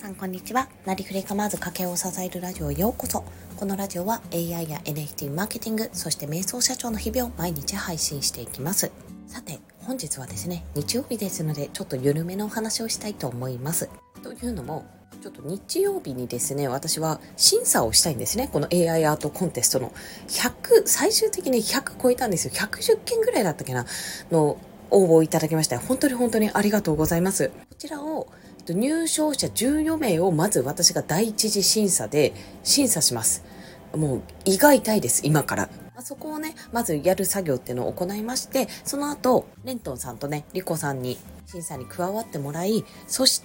さんこんにちは。なりふれ構わず家計を支えるラジオへようこそ。このラジオは AI や NFT マーケティング、そして瞑想社長の日々を毎日配信していきます。さて本日はですね、日曜日ですのでちょっと緩めのお話をしたいと思います。というのもちょっと日曜日にですね、私は審査をしたいんですね。この AI アートコンテストの最終的に100超えたんですよ。110件ぐらいだったっけなの応募いただきました。本当にありがとうございます。こちらを入賞者14名をまず私が第一次審査で審査します。もう胃が痛いです、今から。そこをね、まずやる作業っていうのを行いまして、その後、レントンさんとね、リコさんに審査に加わってもらい、そして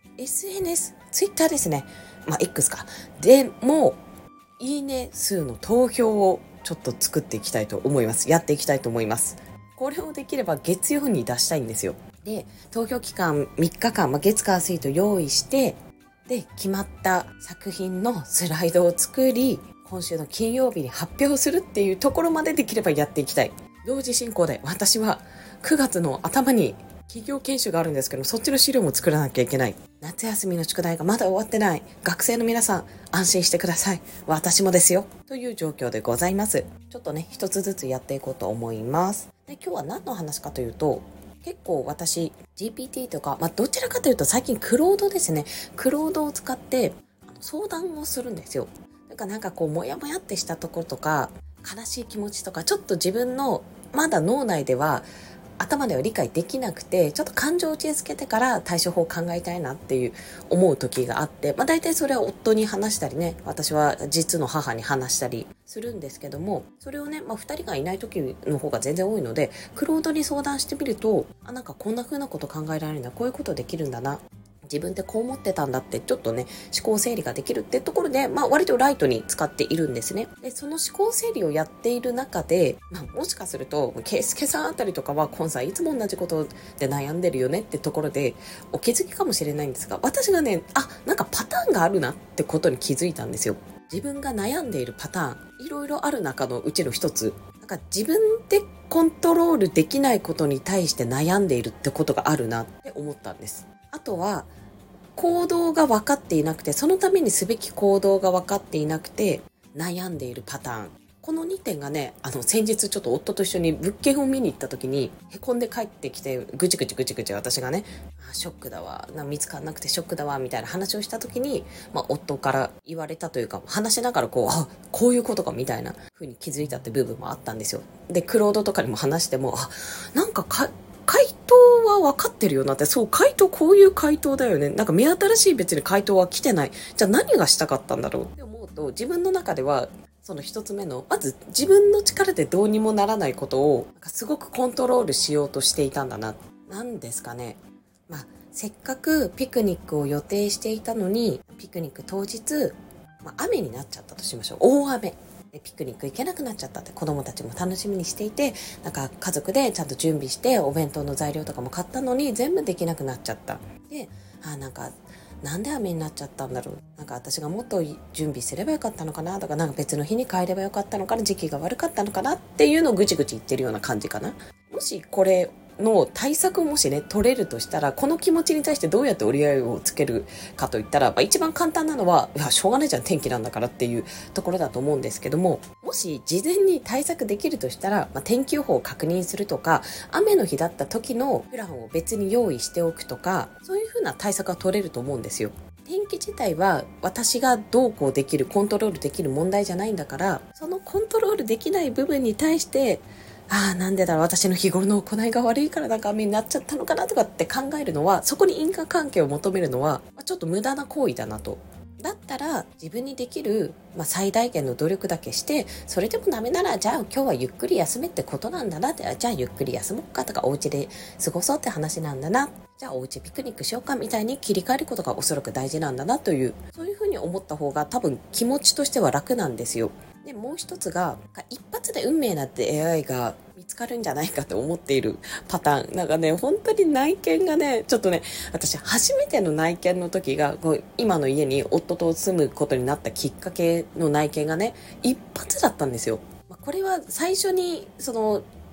SNS、ツイッターですね。X か。でも、いいね数の投票をちょっと作っていきたいと思います。やっていきたいと思います。これをできれば月曜に出したいんですよ。で、投票期間3日間、月火水と用意して、で、決まった作品のスライドを作り、今週の金曜日に発表するっていうところまでできればやっていきたい。同時進行で、私は9月の頭に企業研修があるんですけど、そっちの資料も作らなきゃいけない。夏休みの宿題がまだ終わってない。学生の皆さん、安心してください。私もですよ。という状況でございます。ちょっとね、一つずつやっていこうと思います。で、今日は何の話かというと、結構私 GPT とか、どちらかというと最近クロードですね。クロードを使って相談をするんですよ。だからモヤモヤってしたところとか、悲しい気持ちとか、ちょっと自分のまだ脳内では頭では理解できなくて、ちょっと感情を落ち着けてから対処法を考えたいなっていう思う時があって、大体それは夫に話したりね、私は実の母に話したりするんですけども、それをね、2人がいない時の方が全然多いので、クロードに相談してみると、こんな風なこと考えられるんだ、こういうことできるんだな、自分ってこう思ってたんだってちょっとね、思考整理ができるってところで、割とライトに使っているんですね。で、その思考整理をやっている中で、もしかするとケイスケさんあたりとかは、コンさんいつも同じことで悩んでるよねってところでお気づきかもしれないんですが、私がね、パターンがあるなってことに気づいたんですよ。自分が悩んでいるパターン、いろいろある中のうちの一つ、自分でコントロールできないことに対して悩んでいるってことがあるなって思ったんです。あとは行動が分かっていなくて、そのためにすべき行動が分かっていなくて悩んでいるパターン、この2点がね、先日ちょっと夫と一緒に物件を見に行った時にへこんで帰ってきて、ぐちぐち私がね、ショックだわ、見つかんなくてショックだわみたいな話をした時に、夫から言われたというか、話しながらこういうことかみたいな風に気づいたって部分もあったんですよ。で、クロードとかにも話しても、回答は分かってるよなって、そう、回答こういう回答だよね。目新しい別に回答は来てない。じゃあ何がしたかったんだろうって思うと、自分の中ではその一つ目の、まず自分の力でどうにもならないことをすごくコントロールしようとしていたんだな。なんですかね。せっかくピクニックを予定していたのに、ピクニック当日、雨になっちゃったとしましょう。大雨。ピクニック行けなくなっちゃったって、子供たちも楽しみにしていて、家族でちゃんと準備してお弁当の材料とかも買ったのに全部できなくなっちゃった。で、なんで雨になっちゃったんだろう、私がもっと準備すればよかったのかなとか、別の日に帰ればよかったのかな、時期が悪かったのかなっていうのをぐちぐち言ってるような感じかな。もしこれの対策をもしね取れるとしたら、この気持ちに対してどうやって折り合いをつけるかといったら、一番簡単なのは、しょうがないじゃん、天気なんだからっていうところだと思うんですけども、もし事前に対策できるとしたら、天気予報を確認するとか、雨の日だった時のプランを別に用意しておくとか、そういう風な対策は取れると思うんですよ。天気自体は私がどうこうできる、コントロールできる問題じゃないんだから、そのコントロールできない部分に対してなんでだろう、私の日頃の行いが悪いから雨になっちゃったのかなとかって考えるのは、そこに因果関係を求めるのはちょっと無駄な行為だなと。だったら自分にできる、最大限の努力だけして、それでもダメなら、じゃあ今日はゆっくり休めってことなんだなって、じゃあゆっくり休もうかとか、お家で過ごそうって話なんだな、じゃあお家ピクニックしようかみたいに切り替えることがおそらく大事なんだなという、そういうふうに思った方が多分気持ちとしては楽なんですよ。で、もう一つが、一発で運命なって AI が見つかるんじゃないかと思っているパターン。本当に内見がね、ちょっとね、私初めての内見の時が、今の家に夫と住むことになったきっかけの内見がね、一発だったんですよ。これは最初に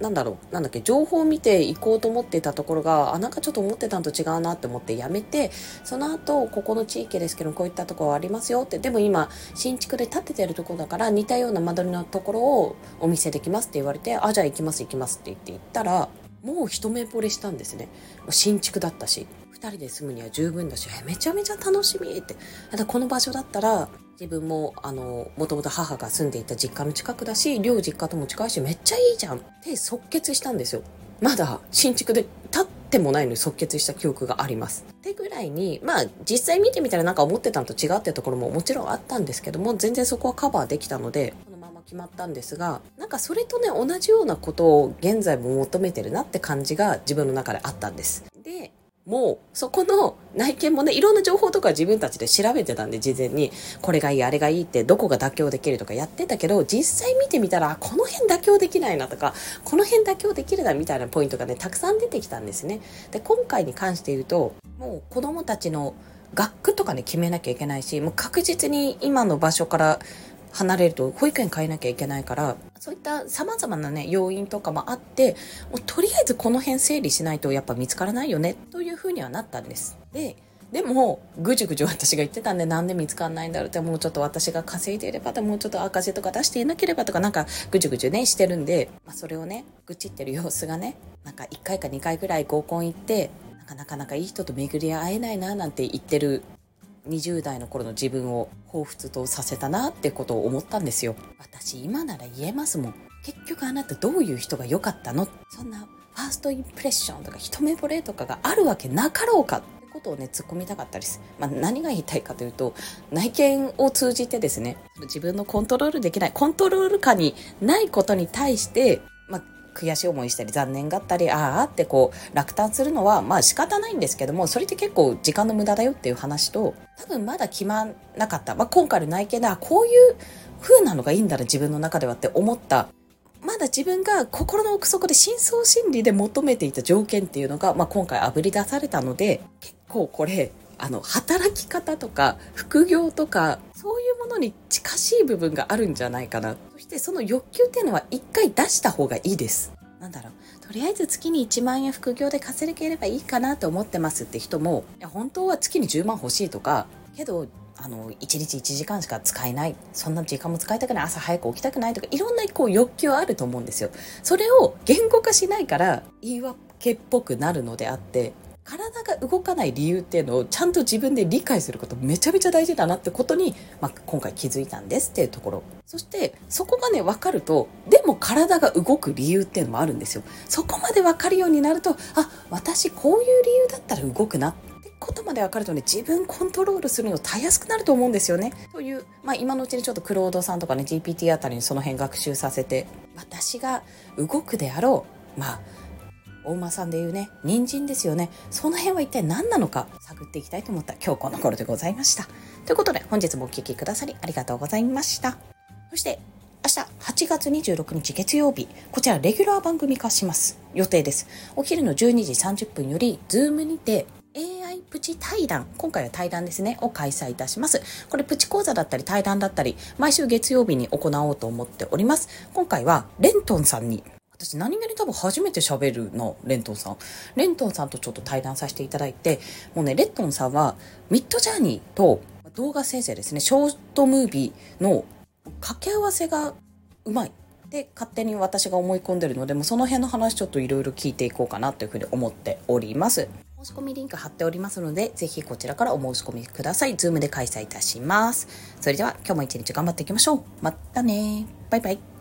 情報を見ていこうと思っていたところが、なんかちょっと思ってたのと違うなって思ってやめて、その後、ここの地域ですけどこういったところありますよって、でも今新築で建ててるところだから似たような間取りのところをお見せできますって言われて、じゃあ行きますって言って行ったら、もう一目惚れしたんですね。新築だったし、2人で住むには十分だし、めちゃめちゃ楽しみって。この場所だったら自分ももともと母が住んでいた実家の近くだし、両実家とも近いし、めっちゃいいじゃんって即決したんですよ。まだ新築で建ってもないのに即決した記憶がありますってぐらいに、実際見てみたらなんか思ってたのと違うってところももちろんあったんですけども、全然そこはカバーできたのでこのまま決まったんですが、なんかそれとね同じようなことを現在も求めてるなって感じが自分の中であったんです。でもうそこの内見もね、いろんな情報とか自分たちで調べてたんで、事前にこれがいいあれがいいってどこが妥協できるとかやってたけど、実際見てみたらこの辺妥協できないなとか、この辺妥協できるなみたいなポイントがねたくさん出てきたんですね。で今回に関して言うと、もう子どもたちの学区とかね決めなきゃいけないし、もう確実に今の場所から離れると保育園変えなきゃいけないから、そういった様々なね要因とかもあって、もうとりあえずこの辺整理しないとやっぱ見つからないよねというふうにはなったんです。でもぐじゅぐじゅ私が言ってたんで、なんで見つかんないんだろうって、もうちょっと私が稼いでいれば、もうちょっと赤字とか出していなければとか、なんかぐじゅぐじゅねしてるんで、それをね愚痴ってる様子がね、なんか1回か2回ぐらい合コン行って、なかなかいい人と巡り合えないななんて言ってる20代の頃の自分を彷彿とさせたなってことを思ったんですよ。私今なら言えますもん。結局あなたどういう人が良かったの？そんなファーストインプレッションとか一目惚れとかがあるわけなかろうかってことをね突っ込みたかったです。何が言いたいかというと、内見を通じてですね、自分のコントロール下にないことに対して、悔しい思いしたり残念がったりってこう落胆するのは仕方ないんですけども、それって結構時間の無駄だよっていう話と、多分まだ決まんなかった、今回の内見でこういう風なのがいいんだな自分の中ではって思った、まだ自分が心の奥底で深層心理で求めていた条件っていうのが、今回あぶり出されたので、結構これ働き方とか副業とかそういうものに近しい部分があるんじゃないかな。そしてその欲求っていうのは一回出した方がいいです。とりあえず月に1万円副業で稼げればいいかなと思ってますって人も、本当は月に10万欲しいとか、けど1日1時間しか使えない、そんな時間も使いたくない、朝早く起きたくないとか、いろんな欲求はあると思うんですよ。それを言語化しないから言い訳っぽくなるのであって、体が動かない理由っていうのをちゃんと自分で理解することめちゃめちゃ大事だなってことに、今回気づいたんですっていうところ。そしてそこがね分かると、でも体が動く理由っていうのもあるんですよ。そこまで分かるようになると、私こういう理由だったら動くなってことまで分かるとね、自分コントロールするのたやすくなると思うんですよね。という、今のうちにちょっとクロードさんとかね GPT あたりにその辺学習させて、私が動くであろう大馬さんでいうね人参ですよね、その辺は一体何なのか探っていきたいと思った今日この頃でございました。ということで本日もお聞きくださりありがとうございました。そして明日8月26日月曜日、こちらレギュラー番組化します予定です。お昼の12時30分より Zoom にて AI プチ対談、今回は対談ですねを開催いたします。これプチ講座だったり対談だったり毎週月曜日に行おうと思っております。今回はレントンさんに、私何気に多分初めて喋るの、レントンさんとちょっと対談させていただいて、もうねレントンさんはミッドジャーニーと動画生成ですね、ショートムービーの掛け合わせがうまいで勝手に私が思い込んでるので、もうその辺の話ちょっといろいろ聞いていこうかなというふうに思っております。申し込みリンク貼っておりますので、ぜひこちらからお申し込みください。Zoom で開催いたします。それでは今日も一日頑張っていきましょう。またね、バイバイ。